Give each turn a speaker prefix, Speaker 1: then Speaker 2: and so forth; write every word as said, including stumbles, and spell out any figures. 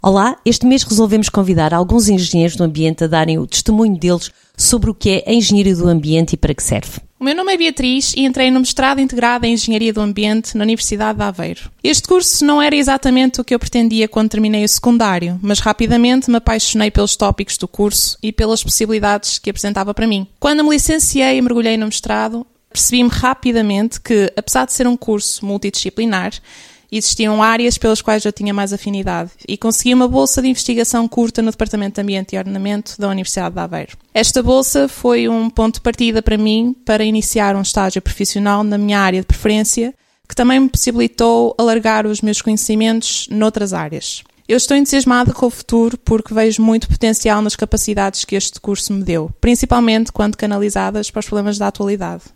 Speaker 1: Olá, este mês resolvemos convidar alguns engenheiros do ambiente a darem o testemunho deles sobre o que é a engenharia do ambiente e para que serve.
Speaker 2: O meu nome é Beatriz e entrei no mestrado integrado em Engenharia do Ambiente na Universidade de Aveiro. Este curso não era exatamente o que eu pretendia quando terminei o secundário, mas rapidamente me apaixonei pelos tópicos do curso e pelas possibilidades que apresentava para mim. Quando me licenciei e mergulhei no mestrado, percebi-me rapidamente que, apesar de ser um curso multidisciplinar, existiam áreas pelas quais eu tinha mais afinidade e consegui uma bolsa de investigação curta no Departamento de Ambiente e Ordenamento da Universidade de Aveiro. Esta bolsa foi um ponto de partida para mim para iniciar um estágio profissional na minha área de preferência, que também me possibilitou alargar os meus conhecimentos noutras áreas. Eu estou entusiasmada com o futuro porque vejo muito potencial nas capacidades que este curso me deu, principalmente quando canalizadas para os problemas da atualidade.